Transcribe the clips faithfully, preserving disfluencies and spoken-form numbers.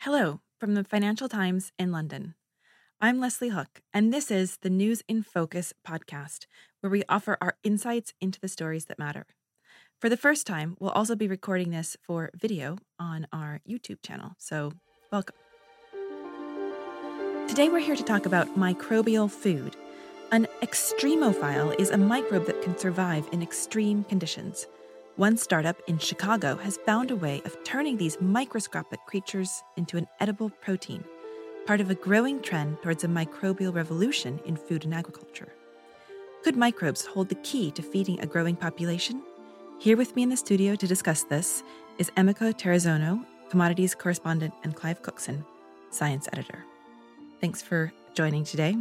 Hello from the Financial Times in London. I'm Leslie Hook, and this is the News in Focus podcast, where we offer our insights into the stories that matter. For the first time, we'll also be recording this for video on our YouTube channel, so welcome. Today we're here to talk about microbial food. An extremophile is a microbe that can survive in extreme conditions. One startup in Chicago has found a way of turning these microscopic creatures into an edible protein, part of a growing trend towards a microbial revolution in food and agriculture. Could microbes hold the key to feeding a growing population? Here with me in the studio to discuss this is Emiko Terrazono, commodities correspondent, and Clive Cookson, science editor. Thanks for joining today.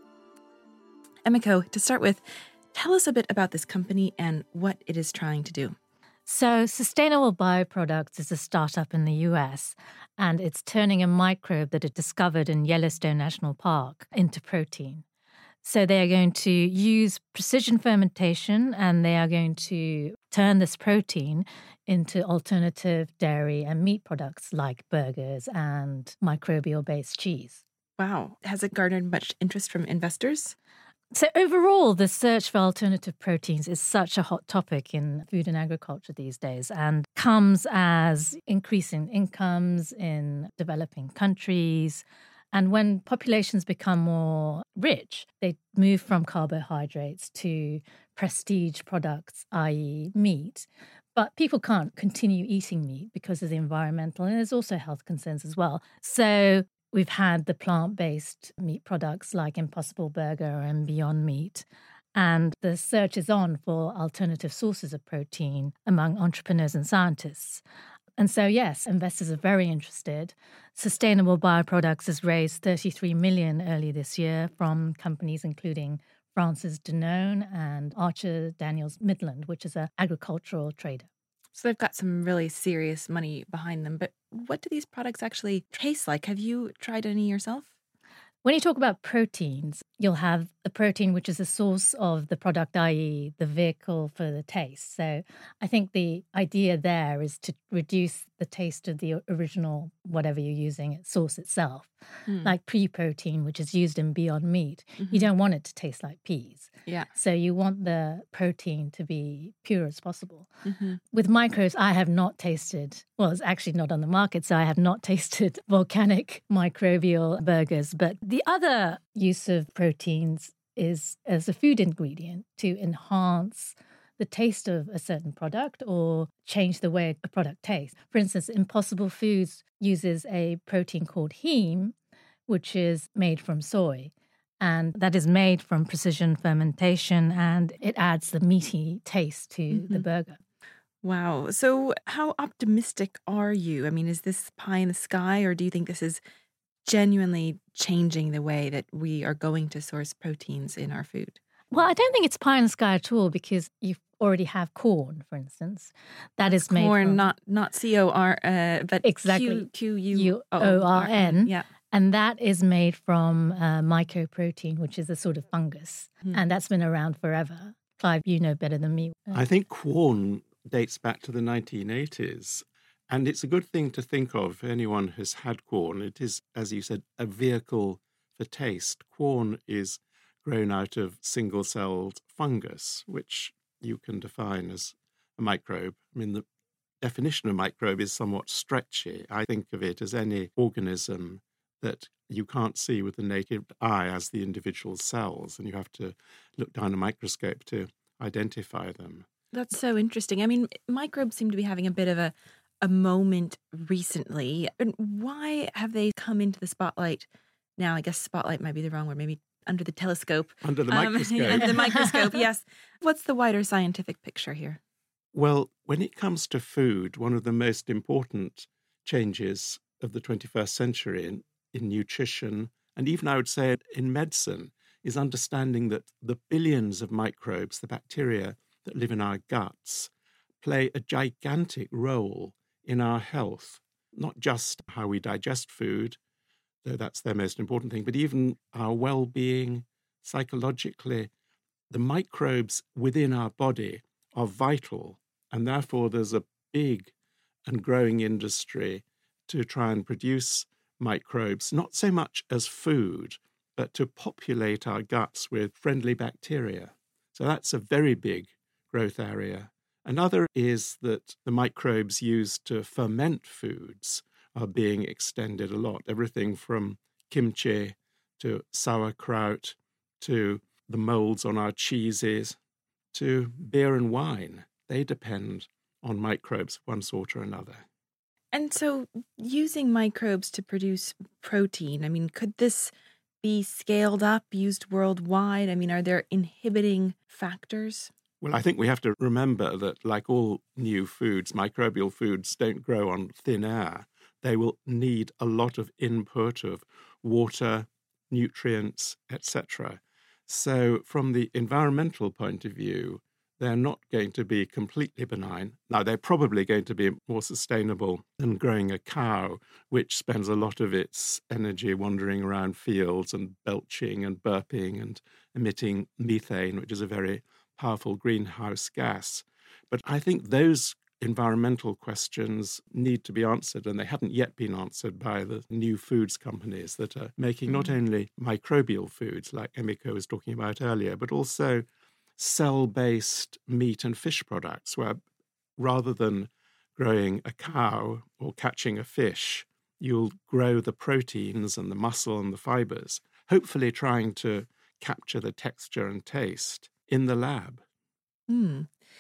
Emiko, to start with, tell us a bit about this company and what it is trying to do. So Sustainable Bioproducts is a startup in the U S, and it's turning a microbe that it discovered in Yellowstone National Park into protein. So they are going to use precision fermentation, and they are going to turn this protein into alternative dairy and meat products like burgers and microbial-based cheese. Wow. Has it garnered much interest from investors? So overall, the search for alternative proteins is such a hot topic in food and agriculture these days, and comes as increasing incomes in developing countries. And when populations become more rich, they move from carbohydrates to prestige products, that is meat. But people can't continue eating meat because of the environmental, and there's also health concerns as well. So we've had the plant-based meat products like Impossible Burger and Beyond Meat. And the search is on for alternative sources of protein among entrepreneurs and scientists. And so, yes, investors are very interested. Sustainable Bioproducts has raised thirty-three million dollars early this year from companies including Francis Danone and Archer Daniels Midland, which is an agricultural trader. So they've got some really serious money behind them. But what do these products actually taste like? Have you tried any yourself? When you talk about proteins, you'll have the protein, which is the source of the product, that is the vehicle for the taste. So I think the idea there is to reduce the taste of the original, whatever you're using, its source itself. Mm. Like pea protein, which is used in Beyond Meat. Mm-hmm. You don't want it to taste like peas. Yeah. So you want the protein to be pure as possible. Mm-hmm. With microbes, I have not tasted, well, it's actually not on the market, so I have not tasted volcanic microbial burgers. But the other use of proteins is as a food ingredient to enhance the taste of a certain product or change the way a product tastes. For instance, Impossible Foods uses a protein called heme, which is made from soy. And that is made from precision fermentation, and it adds the meaty taste to mm-hmm. the burger. Wow. So how optimistic are you? I mean, is this pie in the sky, or do you think this is genuinely changing the way that we are going to source proteins in our food? Well, I don't think it's pie in the sky at all, because you already have corn, for instance. That That's is made corn, from... not not C O R, uh, but exactly. Q U O R N. Yeah. And that is made from uh, mycoprotein, which is a sort of fungus. Hmm. And that's been around forever. Clive, you know better than me. I think corn dates back to the nineteen eighties. And it's a good thing to think of for anyone who's had corn. It is, as you said, a vehicle for taste. Corn is grown out of single-celled fungus, which you can define as a microbe. I mean, the definition of microbe is somewhat stretchy. I think of it as any organism that you can't see with the naked eye as the individual cells, and you have to look down a microscope to identify them. That's so interesting. I mean, microbes seem to be having a bit of a, a moment recently. And why have they come into the spotlight now? I guess spotlight might be the wrong word, maybe under the telescope. Under the microscope. Um, under the microscope, yes. What's the wider scientific picture here? Well, when it comes to food, one of the most important changes of the twenty-first century in, in nutrition, and even I would say in medicine, is understanding that the billions of microbes, the bacteria that live in our guts, play a gigantic role in our health, not just how we digest food, though that's their most important thing, but even our well-being, psychologically. The microbes within our body are vital, and therefore there's a big and growing industry to try and produce microbes, not so much as food, but to populate our guts with friendly bacteria. So that's a very big growth area. Another is that the microbes used to ferment foods are being extended a lot. Everything from kimchi to sauerkraut to the molds on our cheeses to beer and wine. They depend on microbes of one sort or another. And so using microbes to produce protein, I mean, could this be scaled up, used worldwide? I mean, are there inhibiting factors? Well, I think we have to remember that, like all new foods, microbial foods don't grow on thin air. They will need a lot of input of water, nutrients, et cetera. So from the environmental point of view, they're not going to be completely benign. Now, they're probably going to be more sustainable than growing a cow, which spends a lot of its energy wandering around fields and belching and burping and emitting methane, which is a very powerful greenhouse gas. But I think those environmental questions need to be answered, and they haven't yet been answered by the new foods companies that are making not only microbial foods, like Emiko was talking about earlier, but also cell-based meat and fish products, where rather than growing a cow or catching a fish, you'll grow the proteins and the muscle and the fibers, hopefully trying to capture the texture and taste in the lab. Hmm.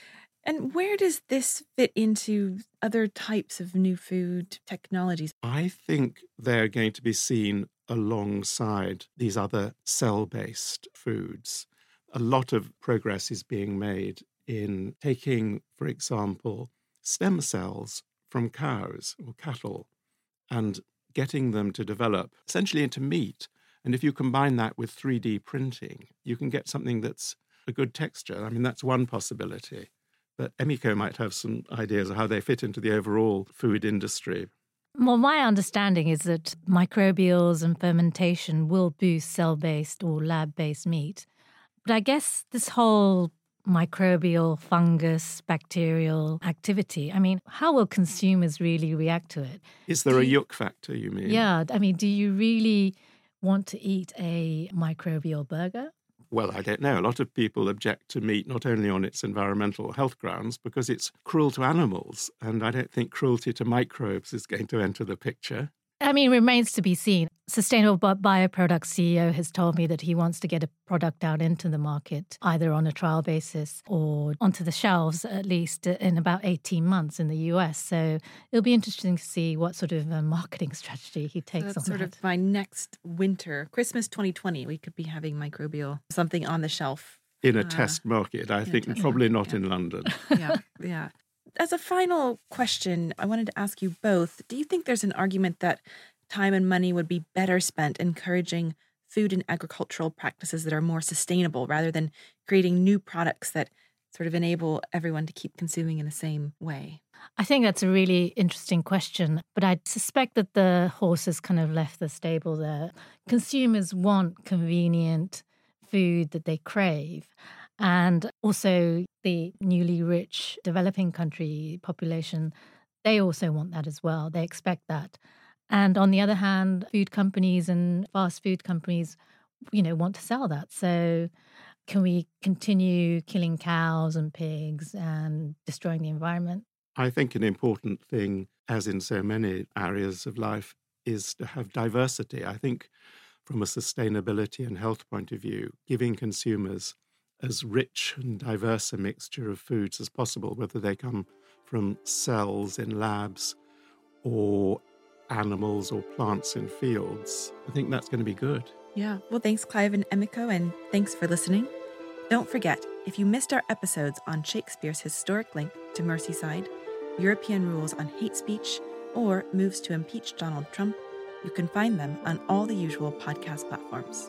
And where does this fit into other types of new food technologies? I think they're going to be seen alongside these other cell-based foods. A lot of progress is being made in taking, for example, stem cells from cows or cattle and getting them to develop essentially into meat. And if you combine that with three D printing, you can get something that's a good texture. I mean, that's one possibility. But Emiko might have some ideas of how they fit into the overall food industry. Well, my understanding is that microbials and fermentation will boost cell-based or lab-based meat. But I guess this whole microbial, fungus, bacterial activity, I mean, how will consumers really react to it? Is there Do a you- yuck factor, you mean? Yeah, I mean, do you really want to eat a microbial burger? Well, I don't know. A lot of people object to meat not only on its environmental health grounds, because it's cruel to animals. And I don't think cruelty to microbes is going to enter the picture. I mean, remains to be seen. Sustainable Bi- Bioproducts C E O has told me that he wants to get a product out into the market, either on a trial basis or onto the shelves, at least in about eighteen months in the U S. So it'll be interesting to see what sort of uh, marketing strategy he takes So that's on sort that. of by next winter, Christmas twenty twenty, we could be having microbial something on the shelf. In a Uh, test market, I in a think test probably market, not yeah. in London. Yeah, yeah. As a final question, I wanted to ask you both, do you think there's an argument that time and money would be better spent encouraging food and agricultural practices that are more sustainable rather than creating new products that sort of enable everyone to keep consuming in the same way? I think that's a really interesting question, but I suspect that the horse has kind of left the stable there. Consumers want convenient food that they crave. And also the newly rich developing country population, they also want that as well. They expect that. And on the other hand, food companies and fast food companies, you know, want to sell that. So can we continue killing cows and pigs and destroying the environment? I think an important thing, as in so many areas of life, is to have diversity. I think from a sustainability and health point of view, giving consumers as rich and diverse a mixture of foods as possible, whether they come from cells in labs or animals or plants in fields, I think that's going to be good. Yeah. Well, thanks, Clive and Emiko, and thanks for listening. Don't forget, if you missed our episodes on Shakespeare's historic link to Merseyside, European rules on hate speech, or moves to impeach Donald Trump, you can find them on all the usual podcast platforms.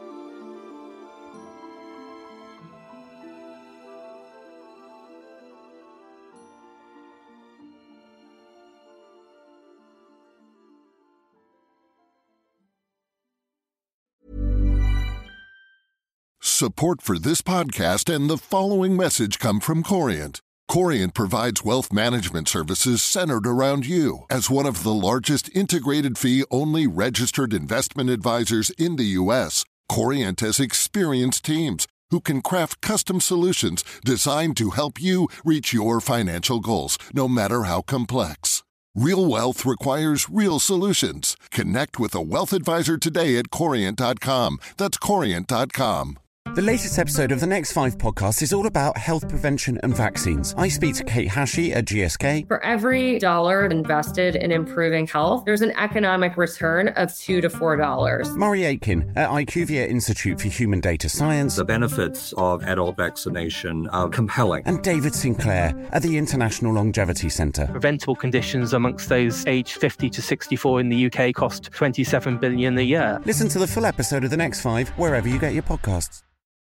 Support for this podcast and the following message come from Corient. Corient provides wealth management services centered around you. As one of the largest integrated fee-only registered investment advisors in the U S, Corient has experienced teams who can craft custom solutions designed to help you reach your financial goals, no matter how complex. Real wealth requires real solutions. Connect with a wealth advisor today at Corient dot com. That's Corient dot com. The latest episode of the Next Five podcast is all about health prevention and vaccines. I speak to Kate Hashi at G S K. For every dollar invested in improving health, there's an economic return of two to four dollars. Murray Aitken at IQVIA Institute for Human Data Science. The benefits of adult vaccination are compelling. And David Sinclair at the International Longevity Centre. Preventable conditions amongst those aged fifty to sixty-four in the U K cost twenty-seven billion dollars a year. Listen to the full episode of the Next Five wherever you get your podcasts.